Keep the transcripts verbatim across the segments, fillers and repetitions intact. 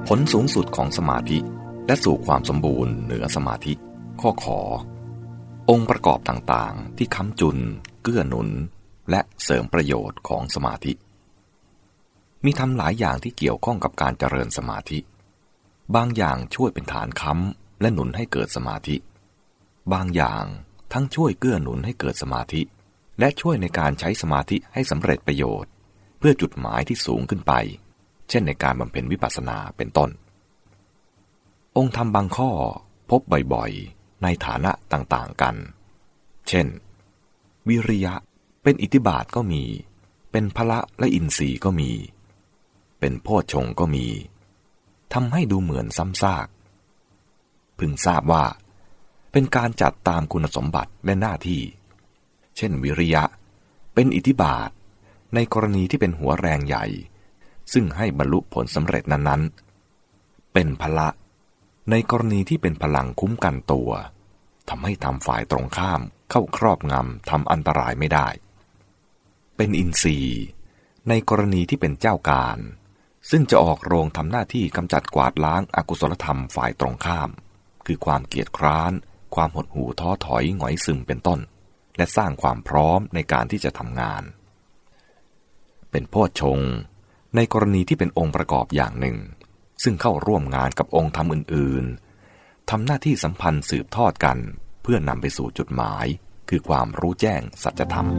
ผลสูงสุดของสมาธิและสู่ความสมบูรณ์เหนือสมาธิข้อขอองค์ประกอบต่างๆที่ค้ำจุนเกื้อหนุนและเสริมประโยชน์ของสมาธิมีทำหลายอย่างที่เกี่ยวข้องกับการเจริญสมาธิบางอย่างช่วยเป็นฐานค้ำและหนุนให้เกิดสมาธิบางอย่างทั้งช่วยเกื้อหนุนให้เกิดสมาธิและช่วยในการใช้สมาธิให้สำเร็จประโยชน์เพื่อจุดหมายที่สูงขึ้นไปเช่นในการบำเพ็ญวิปัสสนาเป็นต้นองค์ธรรมบางข้อพบบ่อยๆในฐานะต่างๆกันเช่นวิริยะเป็นอิทธิบาทก็มีเป็นพละและอินทรีย์ก็มีเป็นโพชฌงค์ก็มีทำให้ดูเหมือนซ้ำซากพึงทราบว่าเป็นการจัดตามคุณสมบัติและหน้าที่เช่นวิริยะเป็นอิทธิบาทในกรณีที่เป็นหัวแรงใหญ่ซึ่งให้บรรลุผลสำเร็จนั้นๆเป็นพละในกรณีที่เป็นพลังคุ้มกันตัวทำให้ทำฝ่ายตรงข้ามเข้าครอบงำทำอันตรายไม่ได้เป็นอินทรีย์ในกรณีที่เป็นเจ้าการซึ่งจะออกโรงทำหน้าที่กำจัดกวาดล้างอกุศลธรรมฝ่ายตรงข้ามคือความเกียจคร้านความหดหู่ท้อถอยหงอยซึมเป็นต้นและสร้างความพร้อมในการที่จะทำงานเป็นโพชฌงค์ในกรณีที่เป็นองค์ประกอบอย่างหนึ่งซึ่งเข้าร่วมงานกับองค์ธรรมอื่นๆทำหน้าที่สัมพันธ์สืบทอดกันเพื่อนำไปสู่จุดหมายคือความรู้แจ้งสัจธรรม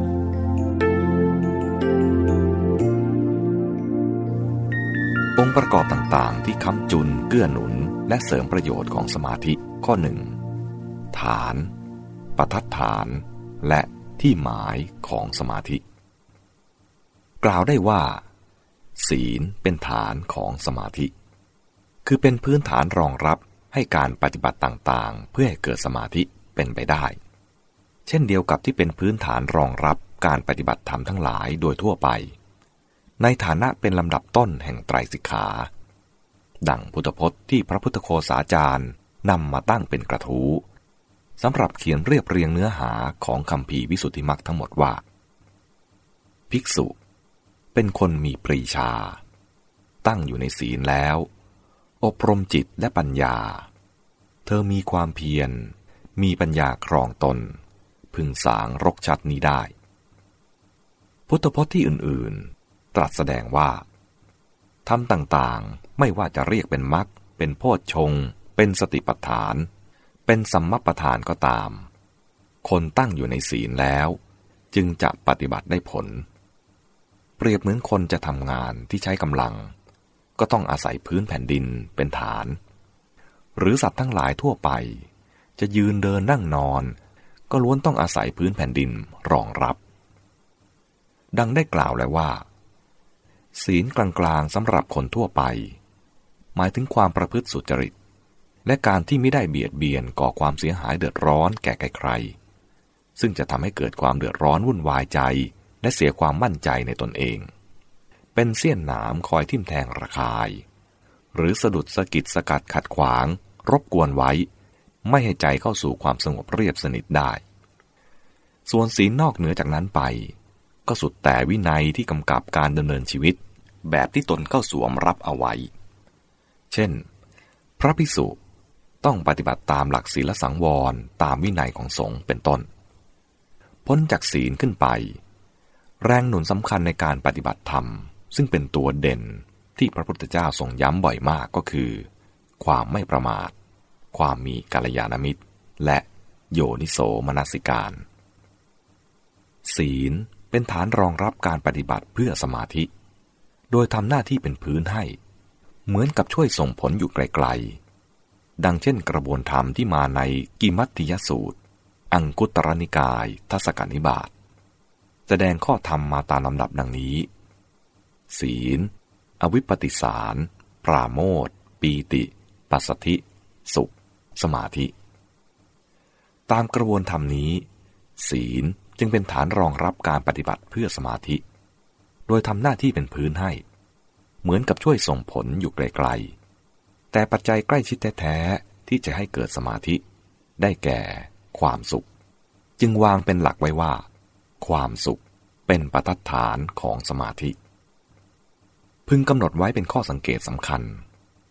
องค์ประกอบต่างๆที่ค้ำจุนเกื้อหนุนและเสริมประโยชน์ของสมาธิข้อหนึ่งฐานปทัฏฐานและที่หมายของสมาธิกล่าวได้ว่าศีลเป็นฐานของสมาธิคือเป็นพื้นฐานรองรับให้การปฏิบัติต่างๆเพื่อให้เกิดสมาธิเป็นไปได้เช่นเดียวกับที่เป็นพื้นฐานรองรับการปฏิบัติธรรมทั้งหลายโดยทั่วไปในฐานะเป็นลำดับต้นแห่งไตรสิกขาดังพุทธพจน์ที่พระพุทธโฆษาจารย์นำมาตั้งเป็นกระทู้สำหรับเขียนเรียบเรียงเนื้อหาของคัมภีร์วิสุทธิมรรคทั้งหมดว่าภิกษุเป็นคนมีปรีชาตั้งอยู่ในศีลแล้วอบรมจิตและปัญญาเธอมีความเพียรมีปัญญาครองตนพึงสางรกชัดนี้ได้พุทธพจน์ที่อื่นๆตรัสแสดงว่าธรรมต่างๆไม่ว่าจะเรียกเป็นมรรคเป็นโพชฌงค์เป็นสติปัฏฐานเป็นสัมมัปปทานก็ตามคนตั้งอยู่ในศีลแล้วจึงจะปฏิบัติได้ผลเปรียบเหมือนคนจะทำงานที่ใช้กำลังก็ต้องอาศัยพื้นแผ่นดินเป็นฐานหรือสัตว์ทั้งหลายทั่วไปจะยืนเดินนั่งนอนก็ล้วนต้องอาศัยพื้นแผ่นดินรองรับดังได้กล่าวแล้วว่าศีลกลางๆสำหรับคนทั่วไปหมายถึงความประพฤติสุจริตและการที่ไม่ได้เบียดเบียนก่อความเสียหายเดือดร้อนแก่ใครๆซึ่งจะทำให้เกิดความเดือดร้อนวุ่นวายใจและเสียความมั่นใจในตนเองเป็นเสี้ยนหนามคอยทิ่มแทงระคายหรือสะดุดสะกิดสกัดขัดขวางรบกวนไว้ไม่ให้ใจเข้าสู่ความสงบเรียบสนิทได้ส่วนศีลนอกเหนือจากนั้นไปก็สุดแต่วินัยที่กำกับการดำเนินชีวิตแบบที่ตนเข้าสวมรับเอาไว้เช่นพระภิกษุต้องปฏิบัติตามหลักศีลสังวรตามวินัยของสงฆ์เป็นต้นพ้นจากศีลขึ้นไปแรงหนุนสำคัญในการปฏิบัติธรรมซึ่งเป็นตัวเด่นที่พระพุทธเจ้าทรงย้ำบ่อยมากก็คือความไม่ประมาทความมีกัลยาณมิตรและโยนิโสมนสิการศีลเป็นฐานรองรับการปฏิบัติเพื่อสมาธิโดยทำหน้าที่เป็นพื้นให้เหมือนกับช่วยส่งผลอยู่ไกลๆดังเช่นกระบวนธรรมที่มาในกิมัตติยสูตรอังคุตตรนิกายทัศกนิบาตแสดงข้อธรรมมาตามลำดับดังนี้ศีลอวิปปติสารปราโมทย์ปีติปัสสธิสุขสมาธิตามกระบวนธรรมนี้ศีลจึงเป็นฐานรองรับการปฏิบัติเพื่อสมาธิโดยทำหน้าที่เป็นพื้นให้เหมือนกับช่วยส่งผลอยู่ไกลๆแต่ปัจจัยใกล้ชิดแท้ๆที่จะให้เกิดสมาธิได้แก่ความสุขจึงวางเป็นหลักไว้ว่าความสุขเป็นปทัฏฐานของสมาธิพึงกำหนดไว้เป็นข้อสังเกตสำคัญ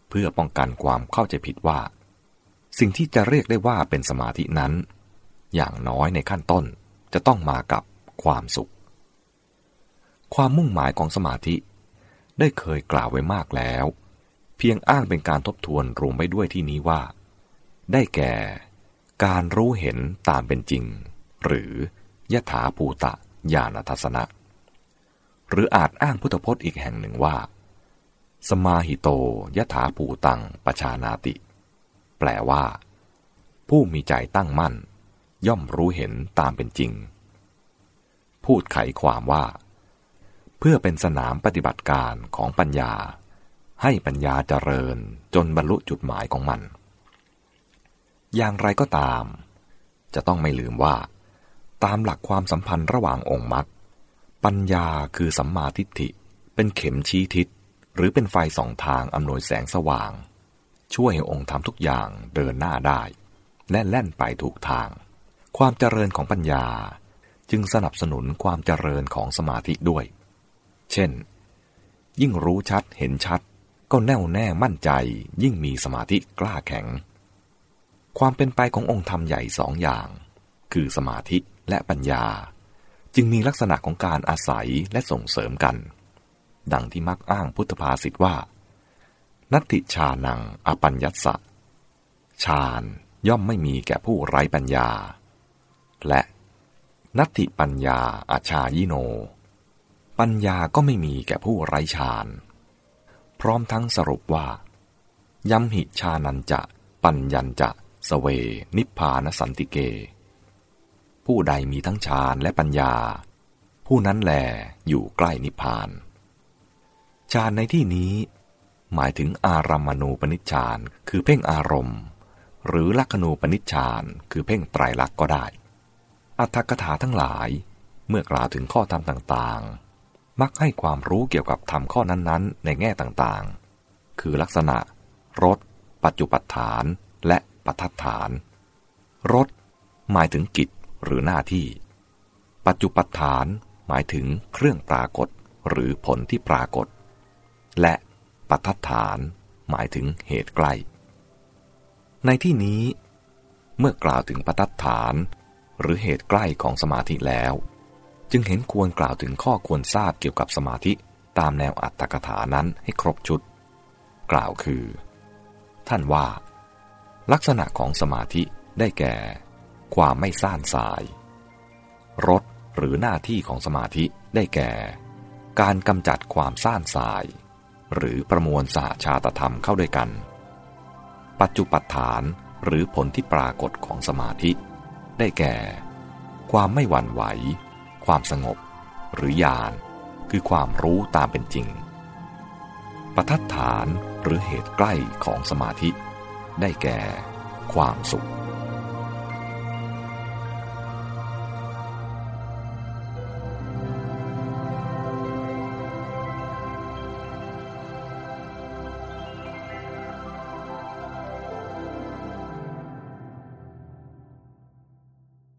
เพื่อป้องกันความเข้าใจผิดว่าสิ่งที่จะเรียกได้ว่าเป็นสมาธินั้นอย่างน้อยในขั้นต้นจะต้องมากับความสุขความมุ่งหมายของสมาธิได้เคยกล่าวไว้มากแล้วเพียงอ้างเป็นการทบทวนรวมไว้ด้วยที่นี้ว่าได้แก่การรู้เห็นตามเป็นจริงหรือยถาภูตญาณทัสสนะหรืออาจอ้างพุทธพจน์อีกแห่งหนึ่งว่าสมาหิโตยถาภูตังปชานาติแปลว่าผู้มีใจตั้งมั่นย่อมรู้เห็นตามเป็นจริงพูดไขความว่าเพื่อเป็นสนามปฏิบัติการของปัญญาให้ปัญญาเจริญจนบรรลุจุดหมายของมันอย่างไรก็ตามจะต้องไม่ลืมว่าตามหลักความสัมพันธ์ระหว่างองค์มรรคปัญญาคือสัมมาทิฏฐิเป็นเข็มชี้ทิศหรือเป็นไฟส่องทางอำนวยแสงสว่างช่วยให้องค์ธรรมทุกอย่างเดินหน้าได้และแล่นไปถูกทางความเจริญของปัญญาจึงสนับสนุนความเจริญของสมาธิด้วยเช่นยิ่งรู้ชัดเห็นชัดก็แน่วแน่มั่นใจยิ่งมีสมาธิกล้าแข็งความเป็นไปขององค์ธรรมใหญ่สองอย่างคือสมาธิและปัญญาจึงมีลักษณะของการอาศัยและส่งเสริมกันดังที่มักอ้างพุทธภาษิตว่านัตถิฌานังอปัญญัสสะฌานย่อมไม่มีแก่ผู้ไร้ปัญญาและนัตถิปัญญาอาชายิโนปัญญาก็ไม่มีแก่ผู้ไร้ฌานพร้อมทั้งสรุปว่ายัมหิฌานันจะปัญญัญจะสเวนิพพานสันติเกผู้ใดมีทั้งฌานและปัญญาผู้นั้นแลอยู่ใกล้นิพพานฌานในที่นี้หมายถึงอารัมมณูปนิชฌานคือเพ่งอารมณ์หรือลักขณูปนิชฌานคือเพ่งไตรลักษณ์ก็ได้อรรถกถาทั้งหลายเมื่อกล่าวถึงข้อธรรมต่างๆมักให้ความรู้เกี่ยวกับธรรมข้อนั้นๆในแง่ต่างๆคือลักษณะรสปัจจุปัฏฐานและปัฏฐฐานรสหมายถึงกิจหรือหน้าที่ปัจจุปัฏฐานหมายถึงเครื่องปรากฏหรือผลที่ปรากฏและปัฏฐฐานหมายถึงเหตุใกล้ในที่นี้เมื่อกล่าวถึงปัฏฐฐานหรือเหตุใกล้ของสมาธิแล้วจึงเห็นควรกล่าวถึงข้อควรทราบเกี่ยวกับสมาธิตามแนวอรรถกถานั้นให้ครบชุดกล่าวคือท่านว่าลักษณะของสมาธิได้แก่ความไม่ซ่านสายรสหรือหน้าที่ของสมาธิได้แก่การกำจัดความซ่านสายหรือประมวลสหชาตธรรมเข้าด้วยกันปัจจุปัฏฐานหรือผลที่ปรากฏของสมาธิได้แก่ความไม่หวั่นไหวความสงบหรือญาณคือความรู้ตามเป็นจริงปัฏฐฐานหรือเหตุใกล้ของสมาธิได้แก่ความสุข